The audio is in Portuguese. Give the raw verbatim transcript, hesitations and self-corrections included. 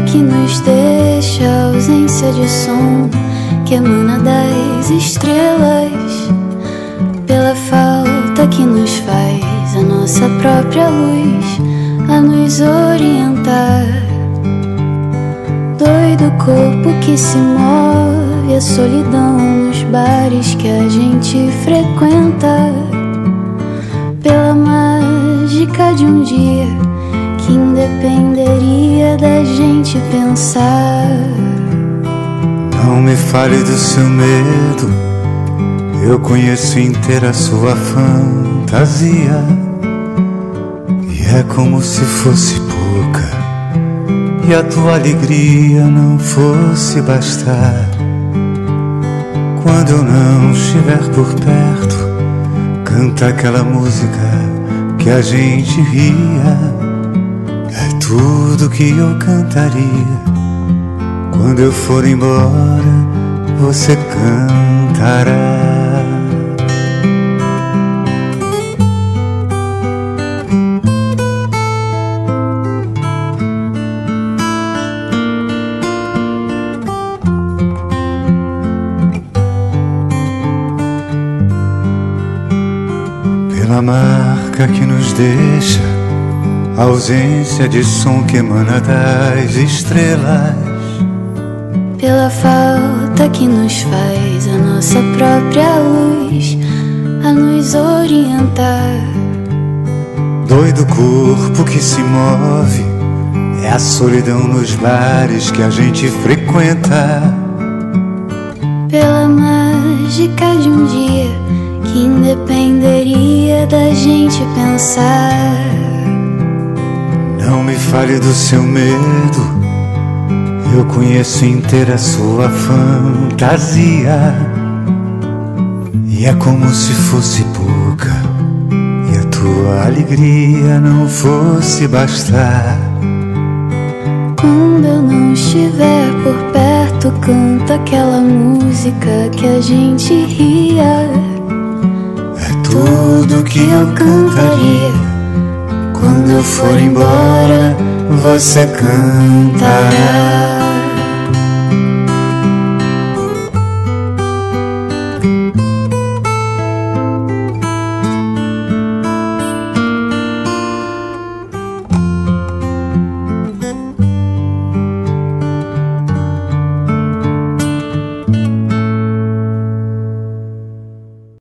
que nos deixa, a ausência de som que emana das estrelas, pela falta que nos faz a nossa própria luz a nos orientar. Doido corpo que se move, a solidão nos bares que a gente frequenta, pela mágica de um dia que independeria da gente pensar. Não me fale do seu medo, eu conheço inteira a sua fantasia, e é como se fosse pouca e a tua alegria não fosse bastar. Quando eu não estiver por perto, canta aquela música que a gente ria. É tudo que eu cantaria. Quando eu for embora, você cantará. Pela marca que nos deixa, a ausência de som que emana das estrelas, pela falta que nos faz a nossa própria luz a nos orientar. Doido corpo que se move, é a solidão nos bares que a gente frequenta, pela mágica de um dia que independeria da gente pensar. Não me fale do seu medo, eu conheço inteira a sua fantasia, e é como se fosse pouca e a tua alegria não fosse bastar. Quando eu não estiver por perto, canta aquela música que a gente ria. É tudo que eu cantaria. Quando eu for embora, você cantará.